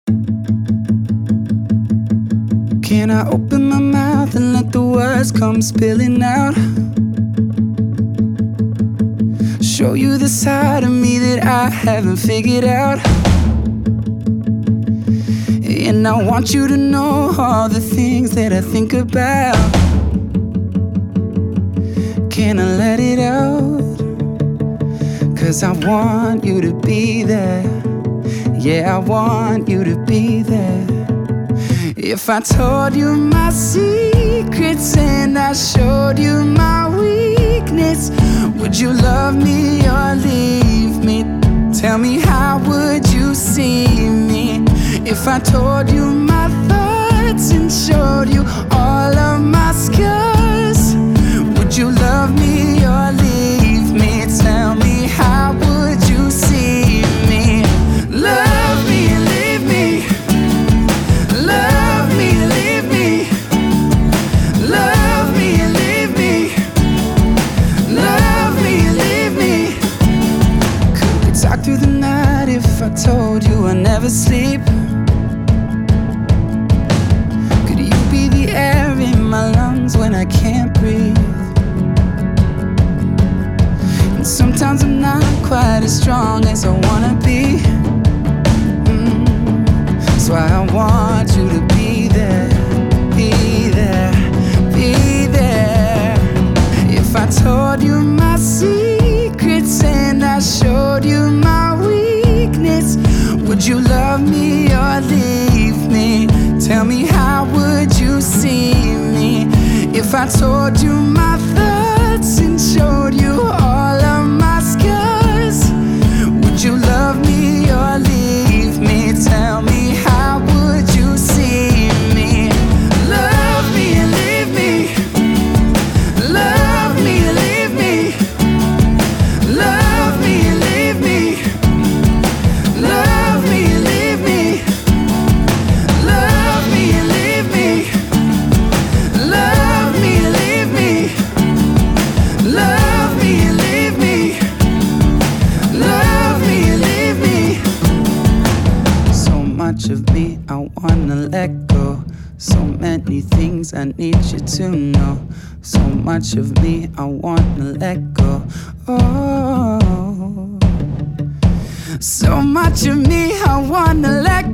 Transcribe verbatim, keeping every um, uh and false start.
Can I open my mouth and let the words come spilling out? Show you the side of me that I haven't figured out. And I want you to know all the things that I think about. Can I let it out? 'Cause I want you to be there. Yeah, I want you to be there. If I told you my secrets and I showed you my weakness, would you love me or leave me? Tell me, how would you see me? If I told you my thoughts and showed you all of my scars, would you love me or leave me? Tell me, how would you see me? Love me and leave me. Love me and leave me. Love me and leave me. Love me and leave me. Could we talk through the night if I told you I never sleep? Could you be the air in my lungs when I can't breathe? And sometimes I'm not quite as strong as I wanna be. mm. That's why I want you to be there, be there, be there. If I told you my secrets and I showed you my weakness, would you love me or leave me? Tell me, how would you see me? If I told you my thoughts and showed you all of my scars, would you love me or leave me? Tell me, how would you see me? Love me and leave me. Love me and leave me. Love me and leave me. Love me and leave me. Love me and leave me. Love me and leave me. Love me and leave me. Love me and leave me. So much of me I wanna let go. So many things I need you to know. So much of me I wanna let go. Oh, so much of me I wanna let